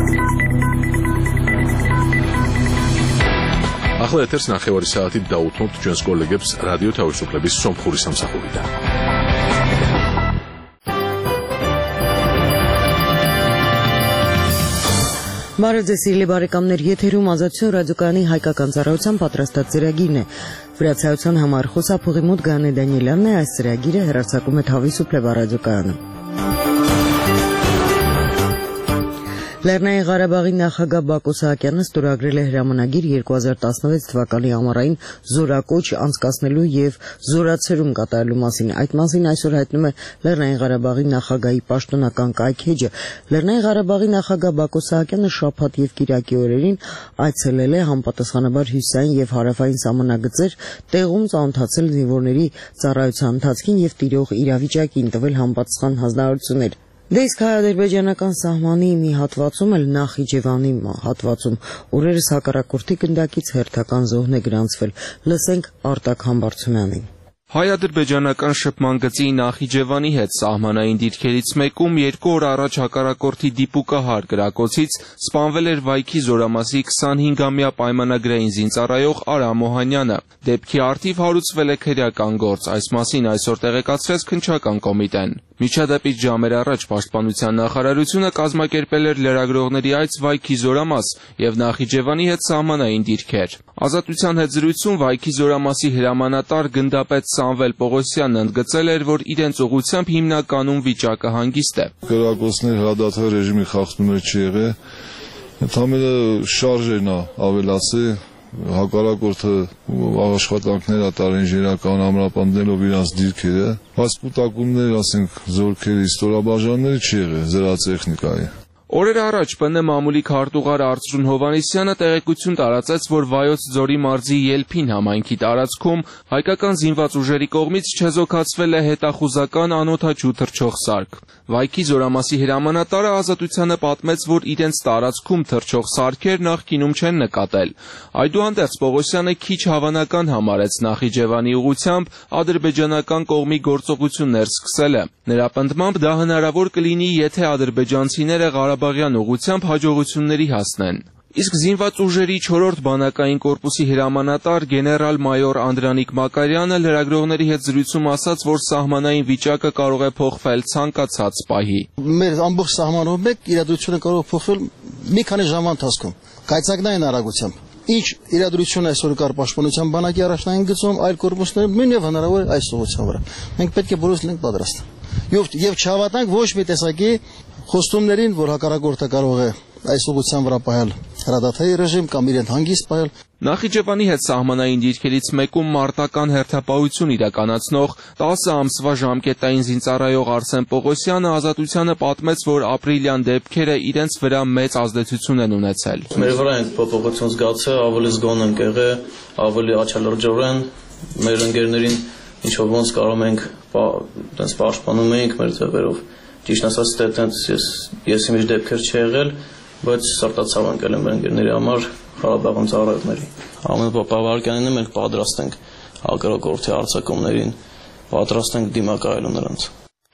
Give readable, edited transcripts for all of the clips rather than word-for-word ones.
ახლა ეთერს ნახევარი საათით დაუთმობთ ჩვენს კოლეგებს რადიო თავისუფლების სომხური სამსახურიდან. Բարեձեզ բարեկամներ, եթերում ազատություն ռադիոկայանի հայկական ծառայության պատրաստած ծրագիրն է։ Վրացայության համար խոսափողի մոտ Գանե Դանիելյանն է, այս ծրագիրը հեռարձակում է Თავისუფლება ռադիոկայանը։ Լեռնային Ղարաբաղի նախագահ Բակո Սահակյանը ստորագրել է հրամանագիր 2016 թվականի ամառային զորակոչ անցկացնելու եւ զորացրում կատարելու մասին։ Այդ մասին այսօր հայտնում է Լեռնային Ղարաբաղի նախագահի պաշտոնական կայքէջը։ Լեռնային Ղարաբաղի նախագահ Բակո Սահակյանը շաբաթ եւ կիրակի օրերին այցելել է համապատասխանաբար հյուսային եւ հարավային սահմանագծեր, տեղում ծանոթացել զինվորների ծառայության ընթացքին եւ տիրող իրավիճակին, տվել համապատասխան հանձնարարություններ։ Դե իսկ հայ-ադրբեջանական սահմանի մի հատվածում էլ Նախիջևանի հատվածում օրերս հակառակորդի գնդակից հերթական զոհն է գրանցվել։ Լսենք Արտակ Համբարձումյանին։ Հայ-ադրբեջանական շփման գծի Նախիջևանի հետ սահմանային դիրքերից մեկում 2 օր առաջ հակառակորդի դիպուկահար կրակոցից սպանվել էր Վայքի զորամասի 25-ամյա պայմանագրային զինծառայող Արամ Օհանյանը։ Դեպքի առթիվ հարուցվել է քրեական գործ, այս մասին այսօր տեղեկացրեց քննչական կոմիտեն։ Միջադեպից ժամեր առաջ Պաշտպանության նախարարությունը կազմակերպել էր լրագրողների այց Վայքի զորամաս եւ Նախիջևանի հետ սահմանային դիրքեր։ Ազատության հետ զրույցում Վայքի զորամասի հրամանատար գնդապետ Սամվել Պողոսյանն ընդգծել էր, որ իրենց ուղղությամբ հիմնականում վիճակը հանգիստ է։ Կրակոցներ հրադադար ռեժիմի խախտումներ չի եղել։ Ընդհանրապես շարժերն ավելացել, հակառակորդը աշխատանքներ ատարել ինժեներական ամրապնդելով իրանց դիրքերը, բայց կուտակումներ, ասենք, զորքերի ստորաբաժանումների չի եղել զրահատեխնիկայի։ Օրեր առաջ ՊՆ մամուլի քարտուղար Արծրուն Հովհաննիսյանը տեղեկություն տարածեց, որ Վայոց ձորի մարզի Ելփին համայնքի տարածքում հայկական զինված ուժերի կողմից չեզոքացվել է հետախուզական անօդաչու թռչող սարք։ Վայքի զորամասի հրամանատարը Ազատությանը պատմեց, որ իրենց տարածքում թռչող սարքեր նախկինում չեն նկատել։ Այդուհանդերձ Պողոսյանը քիչ հավանական համարեց Նախիջևանի ուղղությամբ ադրբեջանական կողմի գործողություններ սկսելը։ Նրա պնդմամբ դա հնարավոր կլինի, եթե ադրբեջանցիները Ղարաբաղյան ուղղությամբ հաջողությունների հասնեն։ Իսկ զինված ուժերի 4-րդ բանակային կորպուսի հրամանատար գեներալ-մայոր Անդրանիկ Մակարյանը լրագրողների հետ զրույցում ասաց, որ սահմանային վիճակը կարող է փոխվել ցանկացած պահի։ Մեր ամբողջ սահմանով մեկ իրադրությունը կարող է փոխվել մի քանի ժամվա ընթացքում, կայծակնային արագությամբ։ Ինչ իրադրություն այսօր կար Պաշտպանության բանակի առաջնային գծում, այլ կորպուսները նույնև հնարավոր է այս ուղղության վրա։ Մենք պետք է բոլորս լինենք պատրաստ։ Եվ չհավատանք ոչ մի տեսակի խոստումներին, որ հակառակորդը կարող է այս ուղղության վրա պահել հրադադարի ռեժիմ կամ իրեն հանգիստ պահել։ Նախիջևանի հետ սահմանային դիրքերից մեկում մարտական հերթապահություն իրականացնող 10 ամսվա ժամկետային զինծառայող Արսեն Պողոսյանը Ազատությանը պատմեց, որ ապրիլյան դեպքերը իրենց վրա մեծ ազդեցություն են ունեցել։ Մեր վրա են փոփոխություն զգացել, ավելի զգոն ենք եղել, ավելի աչալրջորեն մեր ընկերներին ինչով ոնց կարող ենք այդպես պաշտպանում էինք մեր ձևերով։ Ճիշտ ասած, ես իմիջ դեպքեր չի եղել, բայց սրտացավ ընկել եմ ընկերների համար Ղարաբաղում ծառայողների։ Ամեն բավարարականին մենք պատրաստ ենք հակառակորդի արձակումներին, պատրաստ ենք դիմակայելու նրանց։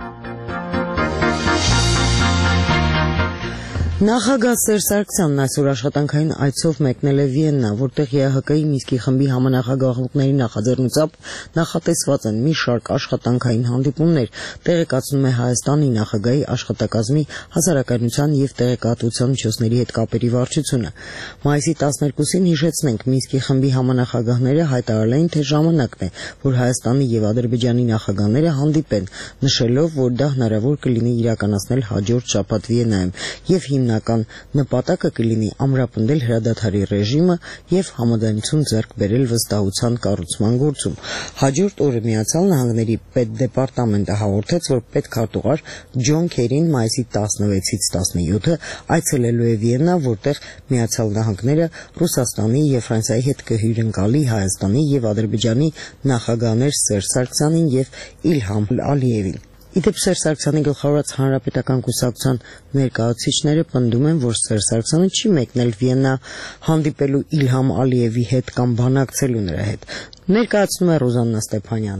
Նախագահ Սերժ Սարգսյանն այսօր աշխատանքային այցով մեկնել է Վիեննա, որտեղ ԵԱՀԿ-ի Մինսկի խմբի համանախագահողների նախաձեռնությամբ նախատեսված են մի շարք աշխատանքային հանդիպումներ, տեղեկացնում է Հայաստանի նախագահի աշխատակազմի հասարակայնության եւ տեղեկատվության միջոցների հետ կապերի վարչությունը։ Մայիսի 12-ին հիշեցնենք, Մինսկի խմբի համանախագահները հայտարարել էին, թե ժամանակն է, որ Հայաստանի եւ Ադրբեջանի նախագահները հանդիպեն, նշելով, որ դա հնարավոր կլինի իրականացնել հաջորդ շաբաթ Վիեննայում եւ հիմնական նպատակը կլինի ամրապնդել հրադադարի ռեժիմը եւ համաձայնություն ձեռք բերել վստահության կառուցման գործում։ Հաջորդ օրը Միացյալ Նահանգների պետդեպարտամենտը հաղորդեց, որ պետքարտուղար Ջոն Քերին մայիսի 16-ից 17-ը այցելելու է Վիեննա, որտեղ Միացյալ Նահանգները Ռուսաստանի եւ Ֆրանսիայի հետ կհյուրընկալի Հայաստանի եւ Ադրբեջանի նախագահներ Սերժ Սարգսյանին եւ Իլհամ Ալիևին։ Իդեպ Սերժ Սարգսյանի գլխավորած հանրապետական կուսակցության ներկայացուցիչները պնդում են, որ Սերժ Սարգսյանը չի մեկնել Վիեննա հանդիպելու Իլհամ Ալիևի հետ կամ բանակցելու նրա հետ։ Ներկայացնում է Ռոզաննա Ստեփանյանը։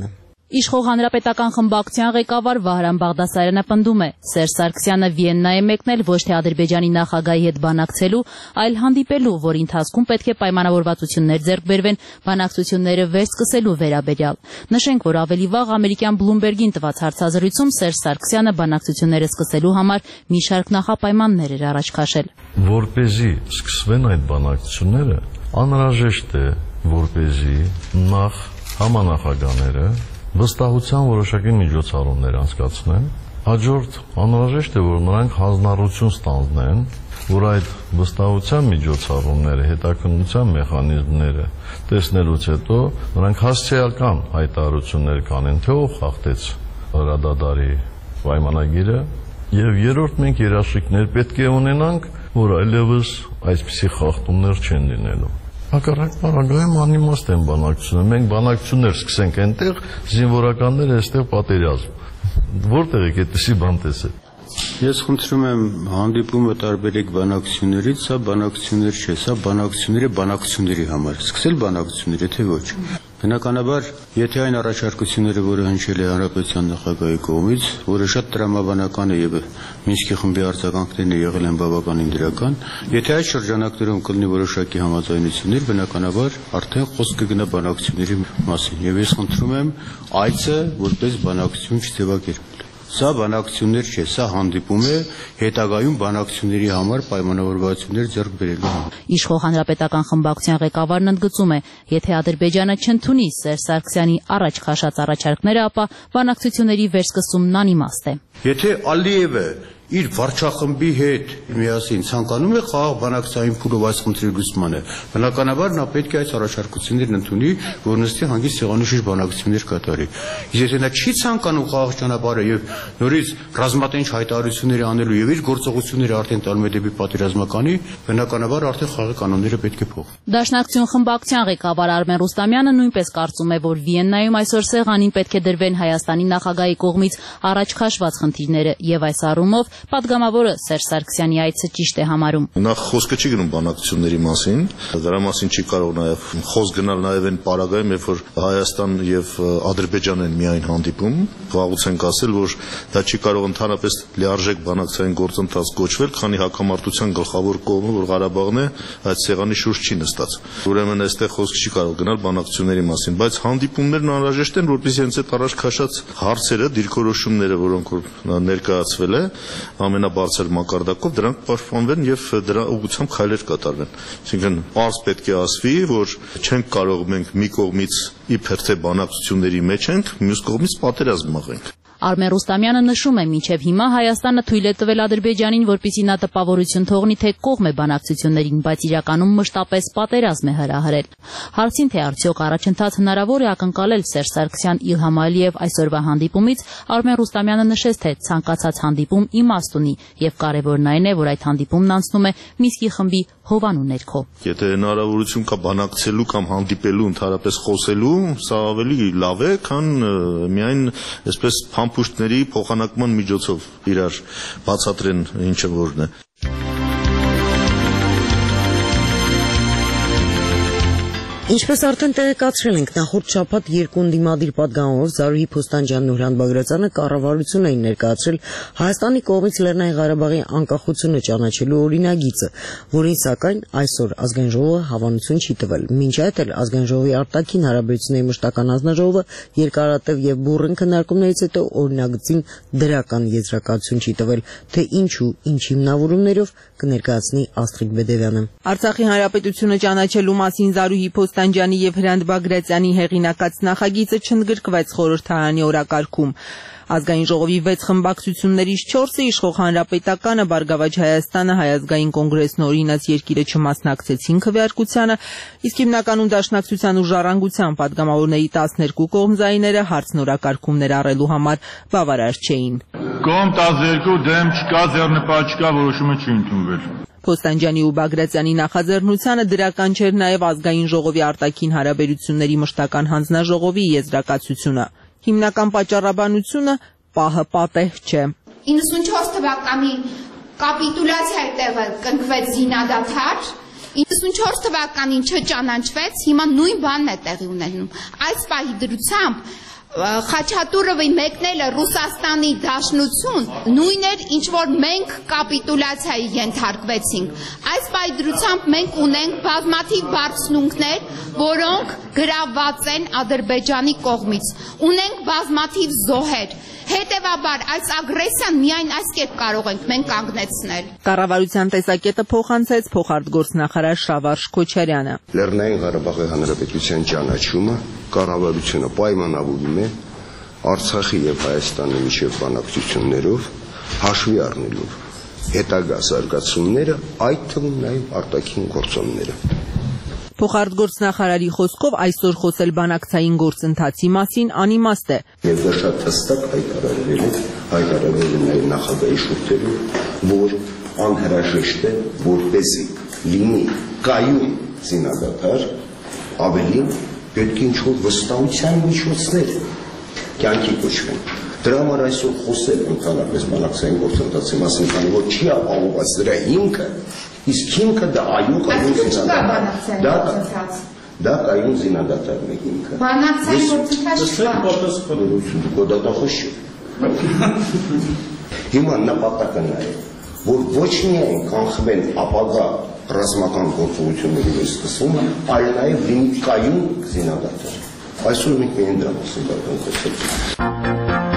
Իշխող հանրապետական խմբակցության ղեկավար Վահրամ Բաղդասարյանը պնդում է. Սերժ Սարգսյանը Վիեննա է մեկնել ոչ թե Ադրբեջանի նախագահի հետ բանակցելու, այլ հանդիպելու, որի ընթացքում պետք է պայմանավորվածություններ ձեռք բերվեն բանակցությունները վերսկսելու վերաբերյալ։ Նշենք, որ ավելի վաղ ամերիկյան Bloomberg-ին տված հարցազրույցում Սերժ Սարգսյանը բանակցությունները սկսելու համար մի շարք նախապայմաններ էր առաջ քաշել։ Որպեսզի սկսվեն այդ բանակցությունները, անհրաժեշտ է, որպեսզի նախ համանախագահները վստահության որոշակի միջոցառումներ անցկացնեն, հաջորդ անհրաժեշտ է, որ նրանք հանձնառություն ստանձնեն, որ այդ վստահության միջոցառումները, հետաքննության մեխանիզմները տեսնելուց հետո նրանք հասցեական հայտարարություններ կանեն, թե ով խախտեց հրադադարի պայմանագիրը, եւ երրորդ մենք երաշխիքներ պետք է ունենանք, որ այլևս այսպիսի խախտումներ չեն լինելու։ Հակառակ բանակայում անիմաստ են բանակցությունները, մենք բանակցություններ սկսենք այնտեղ, զինվորականները այստեղ պատերազմ։ Որտեղ եք այդպիսի բան տեսել։ Ես խնդրում եմ հանդիպումը տարբերեք բանակցություններից, սա բանակցություններ չէ, սա բանակցությունները բանակցությունների համար։ Սկսել բանակցությունները, թե ոչ։ Բնականաբար, եթե այն առաջարկությունները, որը հնչել է հանրապետության նախագահի կողմից, որը շատ տրամաբանական է եւ Մինսկի խմբի արձագանքներն եղել են բավականին դրական, եթե այդ շրջանակներում կլինի որոշակի համաձայնություններ, բնականաբար արդեն խոսքը կգնա բանակցությունների մասին։ Եվ ես խնդրում եմ այցը որպես բանակցություն չձևակերպել։ Սա բանակցություններ չէ, սա հանդիպում է հետագայում բանակցությունների համար պայմանավորվածություններ ձեռք բերելու համար։ Իշխող հանրապետական խմբակցության ղեկավարն ընդգծում է, եթե Ադրբեջանը չընդունի Սերժ Սարգսյանի առաջ քաշած առաջարկները, ապա բանակցությունների վերսկսումն անիմաստ է։ Եթե Ալիևը իր վարչախմբի հետ միասին ցանկանում է խաղաղ բանակցային փուլով այս խնդրի լուծմանը, բնականաբար նա պետք է այս առաջարկություններն ընդունի, որ նստի հանգիստ սեղանի շուրջ բանակցություններ կատարի։ Իսկ եթե նա չի ցանկանում խաղաղ ճանապարհը եւ նորից ռազմատենչ հայտարարություններ անելու եւ իր գործողությունները արդեն տալու է դեպի պատերազմականի, բնականաբար արդեն խաղաղ կանոնները պետք է փոխվեն։ Դաշնակցություն խմբակցության ղեկավար Արմեն Ռուստամյանը նույնպես կարծում է, որ Վիեննայում այսօր սեղանին պետք է դրվեն Հայաստանի նախագահի կողմից առաջ քաշված խնդիրները եւ այս առումով Պատգամավորը Սերժ Սարգսյանի այցը ճիշտ է համարում։ Նախ խոսքը չի գնում բանակցությունների մասին, դրա մասին չի կարող նաև խոսք գնալ նաև այն պարագայում, երբ որ Հայաստան եւ Ադրբեջան են միայն հանդիպում, վաղուց ենք ասել, որ դա չի կարող ընդհանրապես լիարժեք բանակցային գործընթաց կոչվել, քանի հակամարտության գլխավոր կողմը, որ Ղարաբաղն է, այդ սեղանի շուրջ չի նստած։ Ուրեմն այստեղ խոսք չի կարող գնալ բանակցությունների մասին, բայց հանդիպումներն անհրաժեշտ են, որպեսզի հենց այդ առաջ քաշած հարցերը, դիրքորոշումները, որոնք ներկայացվել է, ամենաբարձր մակարդակով դրանք պաշտպանվեն եւ դրա ուղղությամբ քայլեր կատարվեն։ Այսինքն պարզ պետք է ասվի, որ չենք կարող մենք մի կողմից իբր թե բանակցությունների մեջ ենք, մյուս կողմից պատերազմ մղենք։ Արմեն Ռուստամյանը նշում է, մինչև հիմա Հայաստանը թույլ է տվել Ադրբեջանին, որպեսզի նա տպավորություն թողնի, թե կողմ է բանակցություններին, բայց իրականում մշտապես պատերազմ է հրահրել։ Հարցին, թե արդյոք առաջընթաց հնարավոր է ակնկալել Սերժ Սարգսյան-Իլհամ Ալիև այսօրվա հանդիպումից, Արմեն Ռուստամյանը նշեց, թե ցանկացած հանդիպում իմաստ ունի եւ կարեւորն այն է, որ այդ հանդիպումն անցնում է Մինսկի խմբի հովանու ներքո։ Եթե հնարավորություն կա բանակցելու կամ հանդիպելու, ընդհանրապես խոսելու, սա ավելի լավ է, քան միայն այսպես փամփուշտների փոխանակման միջոցով իրար բացատրեն ինչը որն է։ Ինչպես արդեն տեղեկացրել ենք, նախորդ շաբաթ երկու ընդդիմադիր պատգամավոր Զարուհի Փոստանջյանն ու Հրանտ Բագրատյանը կառավարություն էին ներկայացրել Հայաստանի կողմից Լեռնային Ղարաբաղի անկախությունը ճանաչելու օրինագիծը, որին սակայն այսօր Ազգային ժողովը հավանություն չի տվել։ Մինչ այդ էլ Ազգային ժողովի արտաքին հարաբերությունների մշտական հանձնաժողովը երկարատև եւ բուռն քննարկումներից հետո օրինագծին դրական եզրակացություն չի տվել, թե ինչու, ինչ հիմնավորումներով կներկայացնի Աստղիկ Բեդևյանը։ Արցախի հանրապետությունը ճանաչելու մասին Զարուհի Փոստանջյանի եւ Հրանտ Բագրատյանի հեղինակած նախագիծը չընդգրկվեց խորհրդարանի օրակարգում։ Ազգային ժողովի 6 խմբակցություններից 4-ը իշխող հանրապետականը, Բարգավաճ Հայաստանը, Հայ ազգային կոնգրեսն օրինաց երկիրը չմասնակցեցին քվեարկությանը, իսկ հիմնականում Դաշնակցության ու Ժառանգության պատգամավորների 12 կողմզայիները հարցն օրակարգում ներառելու համար բավարար չէին։ Կողմ 12 դեմ չկա, ձեռնպատ չկա, որոշումը չի ընդունվել։ Փոստանջյանի ու Բագրատյանի նախաձեռնությանը դրական չէր նաև Ազգային ժողովի արտաքին հարաբերությունների մշտական հանձնաժողովի եզրակացությունը։ Հիմնական պատճառաբանությունը պահը պատեհ չէ։ 94 թվականի կապիտուլյացիայի տեղը կնքվեց զինադադար, 94 թվականին չճանաչվեց, հիմա նույն բանն է տեղի ունենում։ Այս պահի դրությամբ Խաչատուրովի մեկնելը Ռուսաստանի Դաշնություն նույն էր, ինչ որ մենք կապիտուլյացիայի ենթարկվեցինք։ Այս պայծրությամբ մենք ունենք բազմաթիվ բարձունքներ, որոնք գրաված են Ադրբեջանի կողմից։ Ունենք բազմաթիվ զոհեր։ Հետևաբար այս ագրեսիան միայն այս կերպ կարող ենք մենք կանգնեցնել։ Կառավարության տեսակետը փոխանցեց փոխարտգործնախարար Շավարժ Քոչարյանը։ Լեռնային Ղարաբաղի Հանրապետության ճանաչումը կառավարությունը պայմանավորում է Արցախի եւ Հայաստանի միջև բանակցություններով հաշվի առնելով հետագա զարգացումները, այդ թվում նաեւ արտաքին գործոնները։ Փոխարտգործնախարարի խոսքով այսօր խոսել բանակցային գործընթացի մասին անիմաստ է։ Եվ դա շատ հստակ հայտարարվել է նաեւ նախագահի շուրթերով, որ անհրաժեշտ է, որպեսզի լինի կայուն զինադադար, ավելին պետք է ինչ-որ վստահության միջոցներ կյանքի կոչվեն։ Դրա համար այսօր խոսել ընդհանրապես բանակցային գործընթացի մասին, քանի որ չի ապահովված դրա հիմքը, իսկ հիմքը դա կայուն զինադադար։ Դա կայուն զինադադարն է հիմքը։ Բանակցային գործընթաց Հիմա նպատակը նա է, որ ոչ միայն կանխվեն ապագա ռազմական գործողությունների սկսումը, այլ նաև լինի կայուն զինադադար։ Այսօր մենք միայն դրա մասին կխոսենք։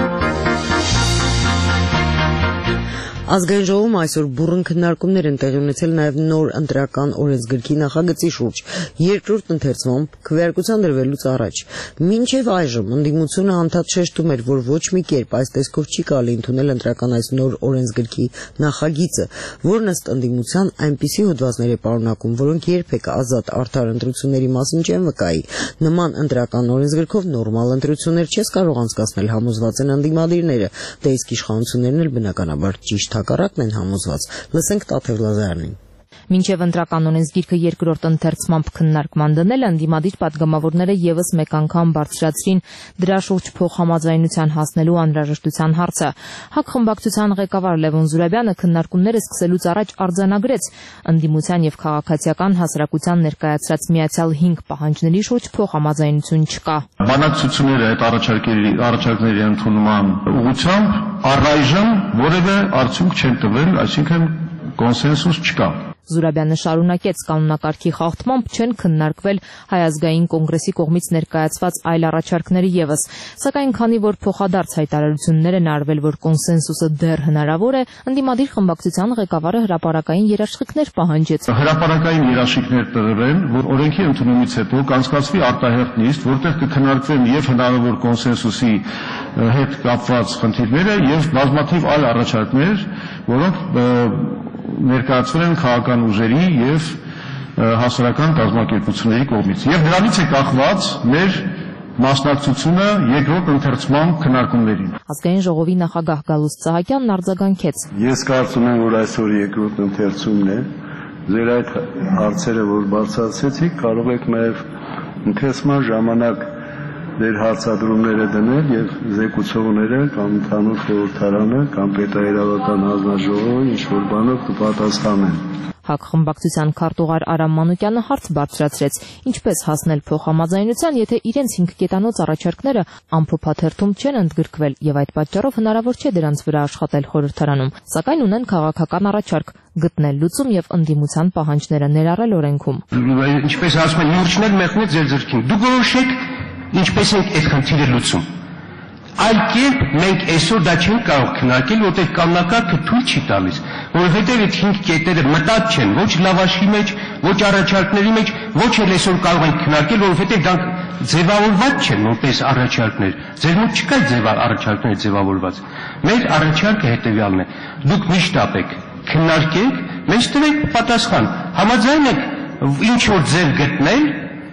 Ազգային ժողովում այսօր բուռն քննարկումներ են տեղի ունեցել նաև նոր ընտրական օրենսգրքի նախագծի շուրջ, երկրորդ ընթերցմամբ քվեարկության դրվելուց առաջ։ Մինչև այժմ ընդդիմությունը անդադար շեշտում էր, որ ոչ մի կերպ այս տեսքով չի կարելի ընդունել ընտրական այս նոր օրենսգրքի նախագիծը, որն ըստ ընդդիմության այնպիսի հոդվածներ է պարունակում, որոնք երբեք ազատ արդար ընտրությունների մասին չեն վկայի։ Նման ընտրական օրենսգրքով նորմալ ընտրություններ չես կարող անցկացնել, համոզված են ընդդիմադիրները, դե իսկ իշխանություններն էլ բնականաբար ճիշտ հակառակն են համոզված։ Լսենք Տաթև Լազարյանին։ Մինչև ընտրական օրենսգիրքը երկրորդ ընթերցմամբ քննարկման դնել, ընդդիմադիր պատգամավորները եւս մեկ անգամ բարձրացրին դրա շուրջ փոխհամաձայնության հասնելու անհրաժեշտության հարցը։ ՀԱԿ խմբակցության ղեկավար Լևոն Զուրաբյանը քննարկումները սկսելուց առաջ արձանագրեց, ընդդիմության եւ քաղաքացիական հասարակության ներկայացրած միացյալ 5 պահանջների շուրջ փոխհամաձայնություն չկա։ Բանակցությունները այդ առաջարկների ընդունման ուղղությամբ առայժմ որևէ արդյունք չեն տվել, այսինքն կոնսենսուս չկա։ Զուրաբյանը շարունակեց, կանոնակարգի խախտմամբ չեն քննարկվել Հայ ազգային կոնգրեսի կողմից ներկայացված այլ առաջարկներ եւս, սակայն քանի որ փոխադարձ հայտարարություններ են արվել, որ կոնսենսուսը դեռ հնարավոր է, ընդդիմադիր խմբակցության ղեկավարը հրապարակային երաշխիքներ պահանջեց։ Հրապարակային երաշխիքներ տրվեն, որ օրենքի ընդունումից հետո կանցկացվի արտահերթ նիստ, որտեղ կքննարկվեն եւ հնարավոր կոնսենսուսի հետ կապված խնդիրները եւ բազմաթիվ այլ առաջարկներ, որոնք ներկայացվել են քաղաքական ուժերի եւ հասարակական կազմակերպությունների կողմից։ Եվ դրանից է կախված մեր մասնակցությունը երկրորդ ընթերցման քննարկումներին։ Ազգային ժողովի նախագահ Գալուստ Սահակյանն արձագանքեց։ Ես կարծում եմ, որ այսօր երկրորդ ընթերցումն է։ Ձեր այդ հարցերը, որ բարձրացրեցիք, կարող եք նաեւ ընթերցման ժամանակ դեր հարցադրումները դնել եւ զեկուցողները կամ ընդհանուր խորհրդարանը կամ պետահրավերական հանձնաժողովը ինչ որ բանով կպատասխանեն։ ՀԱԿ խմբակցության քարտուղար Արամ Մանուկյանը հարց բարձրացրեց, ինչպես հասնել փոխհամաձայնության, եթե իրենց 5 կետանոց առաջարկները ամփոփաթերթում չեն ընդգրկվել եւ այդ պատճառով հնարավոր չէ դրանց վրա աշխատել խորհրդարանում, սակայն ունեն քաղաքական առաջարկ գտնել լուծում եւ ընդդիմության պահանջները ներառել օրենքում։ Ինչպես ասում են, լուրջներ մեղմեք ձեր ձեռքին։ Դուք որոշեք ինչպես ենք այդ խնդիրը լուծում։ Այլ կերպ մենք այսօր դա չենք կարող քննարկել, որտեղ կանոնակարգը թույլ չի տալիս, որովհետև այդ 5 կետերը մտած չեն ոչ լավաշի մեջ, ոչ առաջարկների մեջ, ոչ էլ այսօր կարող ենք քննարկել, որովհետև դրանք ձևավորված չեն որպես առաջարկներ։ Ձեր մոտ չկա առաջարկներ ձևավորված։ Մեր առաջարկը հետևյալն է. դուք միշտ ապեք, քննարկեք, մեզ տվեք պատասխան, համաձայն եք ինչ որ ձև գտնել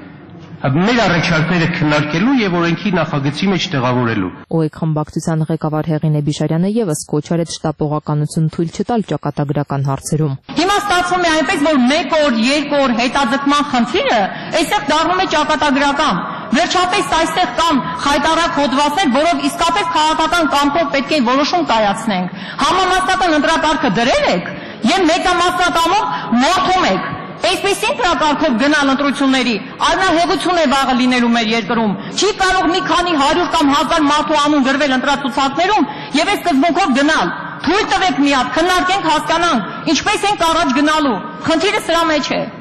մեր առաջարկները քննարկելու եւ օրենքի նախագծի մեջ տեղավորելու։ ՕԵԿ խմբակցության ղեկավար Հեղինե Բիշարյանը եւս կոչ արեց շտապողականություն թույլ չտալ ճակատագրական հարցերում։ Հիմա ստացվում է այնպես, որ 1 օր, 2 օր հետաձգման խնդիրը այստեղ դառնում է ճակատագրական։ Վերջապես այստեղ կան խայտարակ հոդվածներ, որով իսկապես քաղաքական կամքով պետք է որոշում կայացնենք։ Համամասնական ընտրակարգը դրել եք եւ մեկամասնակամով մորթում եք։ Այսպեսին կարգով գնալ ընտրությունների, առնահեղություն է վաղը լինելու մեր երկրում։ Չի կարող մի քանի 100 կամ 1000 մարդու անուն գրվել ընտրացուցակներում եւ այս սկզբունքով գնալ։ Թույլ տվեք մի հատ, քննարկենք, հասկանանք, ինչպես ենք առաջ գնալու։ Խնդիրը սրա մեջ է։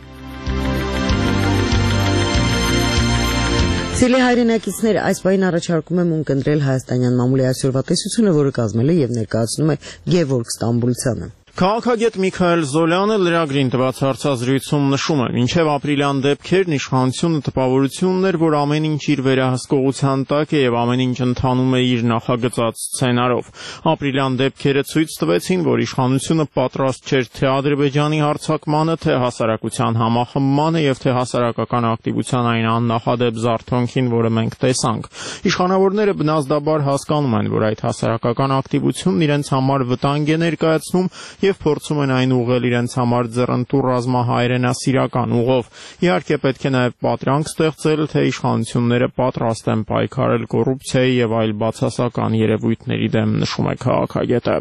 Սիրելի հայրենակիցներ, այս պահին առաջարկում եմ ունկնդրել հայաստանյան մամուլի այսօրվա տեսությունը, որը կազմել է եւ ներկայացնում է Գևորգ Ստամբուլցյանը։ Քաղաքագետ Միքայել Զոլյանը լրագրին տված հարցազրույցում նշում է, մինչև ապրիլյան դեպքերն իշխանությունը տպավորությունն էր, որ ամեն ինչ իր վերահսկողության տակ է եւ ամեն ինչ ընթանում է իր նախագծած սցենարով։ Ապրիլյան դեպքերը ցույց տվեցին, որ իշխանությունը պատրաստ չէր թե Ադրբեջանի հարձակմանը, թե հասարակության համախմբմանը եւ թե հասարակական ակտիվության այն աննախադեպ զարթոնքին, որը մենք տեսանք։ Իշխանավորները բնազդաբար հասկանում են, որ այդ հասարակական ակտիվությունն իրենց համար վտանգ է ներկայացնում եւ փորձում են այն ուղղել իրենց համար ձեռնտու ռազմահայրենասիրական ուղով։ Իհարկե պետք է նաեւ պատրանք ստեղծել, թե իշխանությունները պատրաստ են պայքարել կոռուպցիայի եւ այլ բացասական երևույթների դեմ, նշում է քաղաքագետը։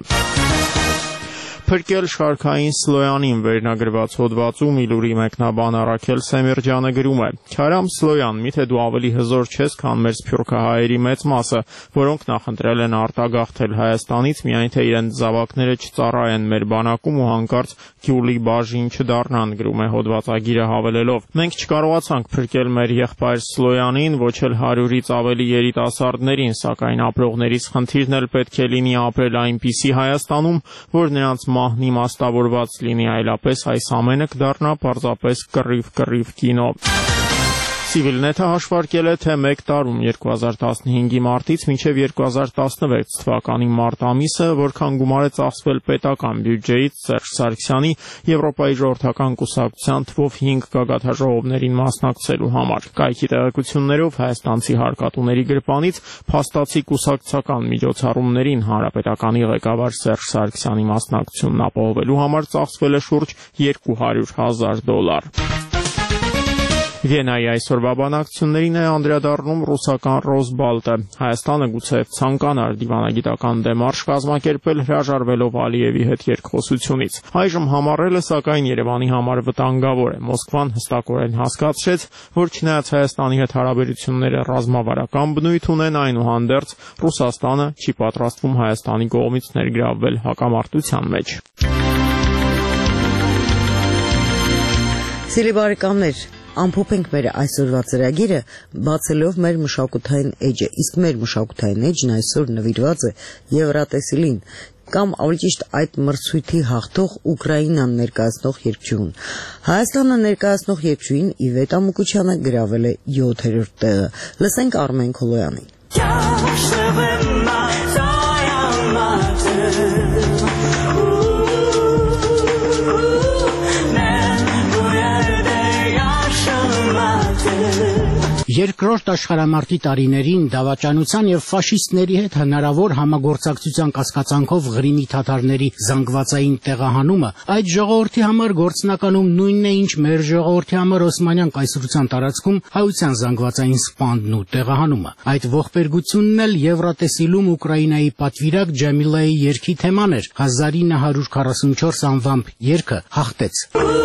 Փրկել շարքային Սլոյանին վերնագրված հոդվածում Իլուրի մեկնաբան Արաքել Սեմիրջյանը գրում է. «Քարամ Սլոյան, միթե դու ավելի հզոր չես, քան մեր սփյուռքահայերի մեծ մասը, որոնք նախընտրել են արտագաղթել Հայաստանից, միայն թե իրենց զավակները չծառայեն մեր բանակում ու հանկարծ Գյուլի բաժին չդառնան», գրում է հոդվածագիրը հավելելով. «Մենք չկարողացանք փրկել մեր եղբայր Սլոյանին, ոչ էլ 100-ից ավելի երիտասարդներին, սակայն ապրողներից խնդիրն էլ պետք է լինի ապրել այնպիսի Հայաստանում, որ նրանց մահն իմաստավորված լինի, այլապես այս ամենը կդառնա պարզապես կռիվ կինո»։ Civilnet-ը հաշվարկել է, թե մեկ տարում 2015-ի մարտից մինչև 2016 թվականի մարտ ամիսը որքան գումար է ծախսվել պետական բյուջեից Սերժ Սարգսյանի Եվրոպայի ժողովրդական կուսակցության թվով 5 գագաթաժողովներին մասնակցելու համար։ Կայքի տեղեկություններով հայաստանցի հարկատուների գրպանից փաստացի կուսակցական միջոցառումներին հանրապետականի ղեկավար Սերժ Սարգսյանի մասնակցությունն ապահովելու համար ծախսվել է շուրջ $200,000։ Վիեննայի այսօրվա բանակցություններին է անդրադառնում ռուսական Ռոսբալտը։ Հայաստանը գուցե ցանկանար դիվանագիտական դեմարշ կազմակերպել հրաժարվելով Ալիևի հետ երկխոսությունից։ Այժմ համառելը սակայն Երևանի համար վտանգավոր է։ Մոսկվան հստակորեն հասկացրեց, որ չնայած Հայաստանի հետ հարաբերությունները ռազմավարական բնույթ ունեն, այնուհանդերձ Ռուսաստանը չի պատրաստվում Հայաստանի կողմից ներգրավվել հակամարտության մեջ։ Սիրելի բարեկամներ, ամփոփենք մեր այսօրվա ծրագիրը բացելով մեր մշակութային էջը, իսկ մեր մշակութային էջն այսօր նվիրված է Եվրատեսիլին, կամ ավելի ճիշտ այդ մրցույթի հաղթող Ուկրաինան ներկայացնող երգչուհուն։ Հայաստանը ներկայացնող երգչուհին Իվետա Մուկուչյանը գրավել է 7-րդ տեղը։ Լսենք Արմեն Քոլոյանին։ Երկրորդ աշխարհամարտի տարիներին դավաճանության եւ ֆաշիստների հետ հնարավոր համագործակցության կասկածանքով Ղրիմի թաթարների զանգվածային տեղահանումը այդ ժողովրդի համար գործնականում նույնն է, ինչ մեր ժողովրդի համար Օսմանյան կայսրության տարածքում հայության զանգվածային սպանդն ու տեղահանումը։ Այդ ողբերգությունն էլ Եվրատեսիլում Ուկրաինայի պատվիրակ Ջամիլայի երգի թեման էր։ 1944 անվամբ երգը հաղթեց։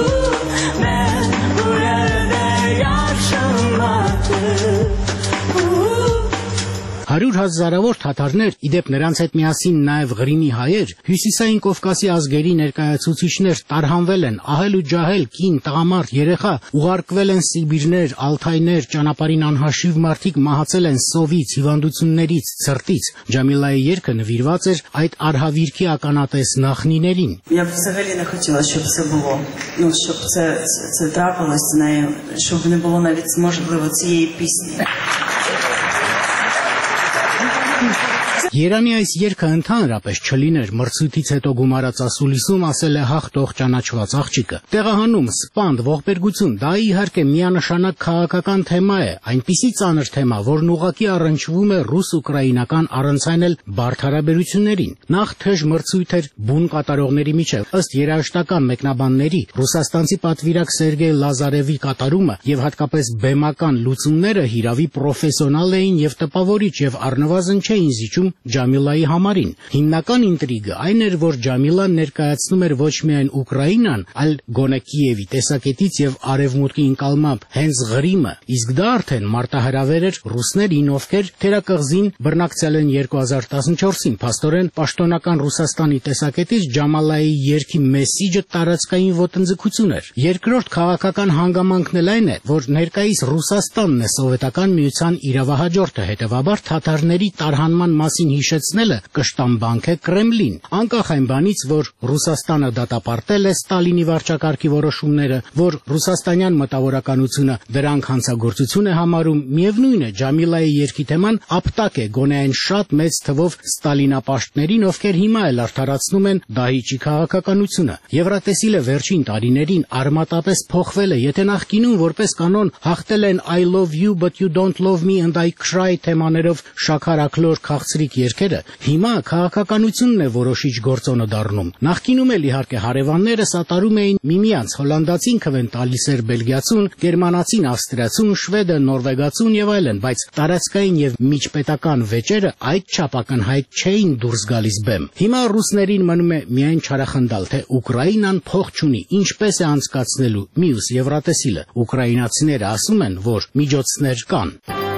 Հարյուր հազարավոր թաթարներ, իդեպ նրանց հետ միասին նաև Ղրիմի հայեր, Հյուսիսային Կովկասի ազգերի ներկայացուցիչներ տարհանվել են, ահել ու ջահել, կին, տղամարդ, երեխա, ուղարկվել են Սիբիրներ, Ալթայներ, ճանապարհին անհաշիվ մարդիկ մահացել են սովից, հիվանդություններից, ցրտից։ Ջամիլայի երգը նվիրված էր այդ արհավիրքի ականատես նախնիներին։ Я взагалі не хотіла, щоб це було. Щоб це трапилось з нею, щоб не було навіть можливо цієї пісні. Երանի այս երգը ընդհանրապես չլիներ մրցույթից հետո գումարած ասուլիսում, ասել է հաղթող ճանաչված աղջիկը։ Տեղահանում, սպանդ, ողբերգություն, դա իհարկե միանշանակ քաղաքական թեմա է, այնպիսի ծանր թեմա, որն ուղղակի առնչվում է ռուս-ուկրաինական առանցայն էլ բարդ հարաբերություններին։ Նախ թեժ մրցույթ էր բուն կատարողների միջև, ըստ երաժշտական մեկնաբանների, ռուսաստանցի պատվիրակ Սերգեյ Լազարևի կատարումը եւ հատկապես բեմական լուծումները հիրավի պրոֆեսիոնալ էին եւ տպավորիչ եւ առնվազն չէին զիջում Ջամիլայի համարին։ Հիմնական ինտրիգը այն էր, որ Ջամիլան ներկայացնում էր ոչ միայն Ուկրաինան, այլ գոնե Կիևի տեսակետից եւ արևմուտքի ընկալմամբ հենց Ղրիմը, իսկ դա արդեն մարտահրավեր էր ռուսներին, ովքեր թերակղզին բռնակցել են 2014-ին։ Փաստորեն պաշտոնական Ռուսաստանի տեսակետից Ջամալայի երգի մեսիջը տարածքային ոտնձգություն էր։ Երկրորդ քաղաքական հանգամանքն էլ այն է, որ ներկայիս Ռուսաստանն է սովետական միության իրավահաջորդը, հետևաբար թաթարների տարհանման մասին հիշեցնելը կշտամբանք է Կրեմլին։ Անկախ այն բանից, որ Ռուսաստանը դատապարտել է Ստալինի վարչակարգի որոշումները, որ ռուսաստանյան մտավորականությունը դրանք հանցագործություն է համարում, միևնույն է Ջամիլայի երգի թեման ապտակ է գոնե այն շատ մեծ թվով ստալինապաշտներին, ովքեր հիմա էլ արդարացնում են Դահիճի քաղաքականությունը։ Եվրատեսիլը վերջին տարիներին արմատապես փոխվել է, եթե նախկինում որպես կանոն հաղթել են I love you but you don't love me and I cry թեմաներով շաքարակլոր քաղցրիկ երգերը, հիմա քաղաքականությունն է որոշիչ գործոնը դառնում։ Նախկինում էլ իհարկե հարևանները սատարում էին միմյանց, հոլանդացին քվեն տալիս էր բելգիացուն, գերմանացին ավստրիացուն, շվեդը նորվեգացուն եւ այլն, բայց տարածքային եւ միջպետական վեճերը այդ չափ ակնհայտ չէին դուրս գալիս բեմ։ Հիմա ռուսներին մնում է միայն չարախնդալ, թե Ուկրաինան փող չունի, ինչպես է անցկացնելու մյուս Եվրատեսիլը։ Ուկրաինացիները ասում են, որ միջոցներ կան։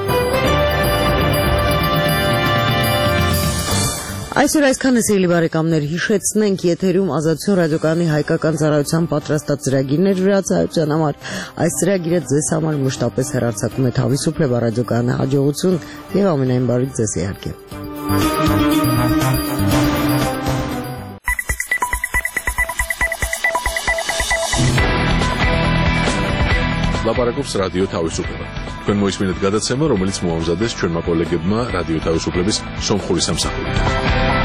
Այսօր այսքանը սիրելի բարեկամներ, հիշեցնենք եթերում Ազատություն ռադիոկայանի հայկական ծառայության պատրաստած ծրագիրներ վրացայության համար։ Այս ծրագիրը ձեզ համար մշտապես հեռարձակում է Թավիսուփլե ռադիոկայանի հաջողություն եւ ամենայն բարիք ձեզ իհարկե։ Լապարակობს ռադիո Թավիսուփլե։ Თქვენ მოისმინეთ გადაცემა, რომელიც მოამზადეს ჩვენმა კოლეგებმა რადიო თავისუფლების სომხური სამსახური.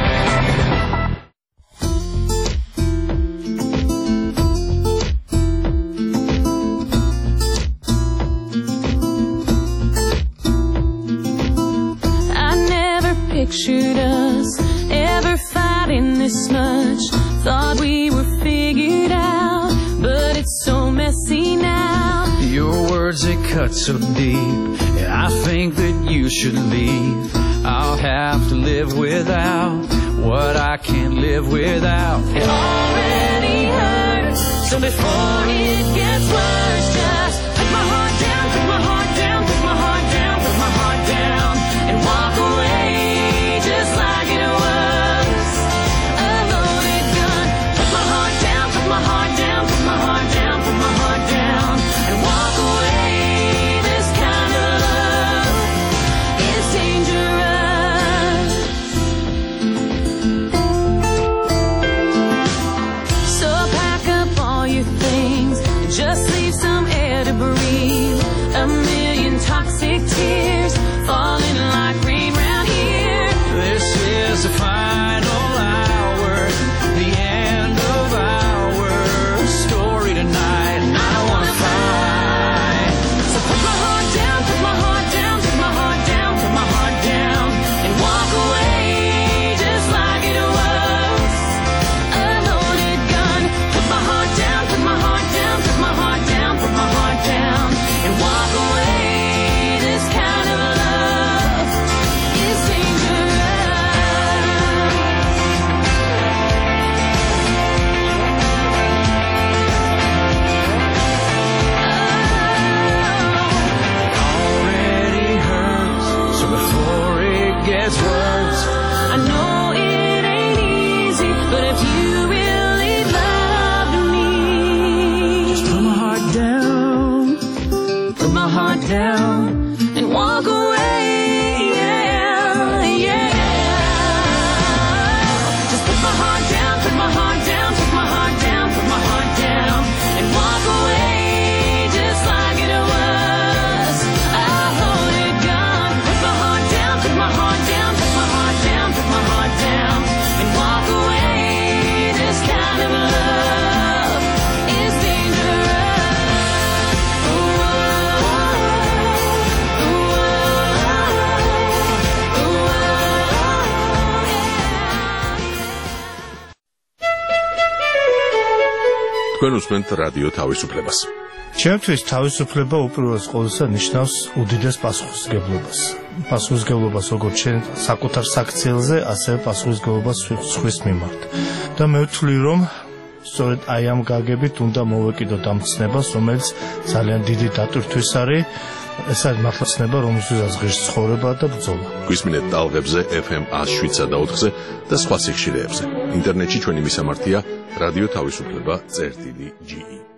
Pictured us ever fighting this much. Thought we were figured out, but it's so messy now. Your words, they cut so deep. I think that you should leave. I'll have to live without what I can't live without. It already hurts, so before it gets worse, just put my heart down, put my heart down, put my heart down, put my heart down, and walk away. Just like it was a loaded gun. Put my heart down, put my heart down, put my heart down, put my heart down, and walk away. This kind of love is dangerous. So pack up all your things, just leave some air to breathe. A million toxic tears falling like rain round here. This is the final hour, the end of our story tonight, and I don't wanna fight. So put my heart down, put my heart down, put my heart down, put my heart down, and walk away just like it was a loaded gun. Put my heart down, put my heart down, put my heart down, put my heart down, and walk away. This kind of love is dangerous. Already hurts, so before it gets worse. I know it ain't easy, but if you really loved me, Just put my heart down, put my heart down, and walk away. Yeah, yeah. Just put my heart down, put my heart down, put my heart down, put my heart down, and walk away just like it was a loaded gun. Put my heart down, put my heart down, put my heart down, put my heart down, and walk away. This kind of love is dangerous. Ooh, თქვენ უსმენთ რადიო თავისუფლებას. ჩემთვის თავისუფლება უპირველეს ყოვლისა ნიშნავს უდიდეს პასუხისმგებლობას. პასუხისმგებლობას როგორც ჩვენ საკუთარ საქციელზე, ასევე პასუხისმგებლობას სხვის მიმართ. და მე ვთვლი, რომ სწორედ აი ამ გაგებით უნდა მოვეკიდოთ ამ ცნებას, რომელიც ძალიან დიდი დატვირთვის არის. ეს არის მართლა ცნება, რომელსაც ღირს ცხოვრება და ბრძოლა. გვისმინეთ ტალღებზე FM 107.4-ზე და სხვა სიხშირეებზე. ინტერნეტში ჩვენი მისამართია რადიო თავისუფლება.ge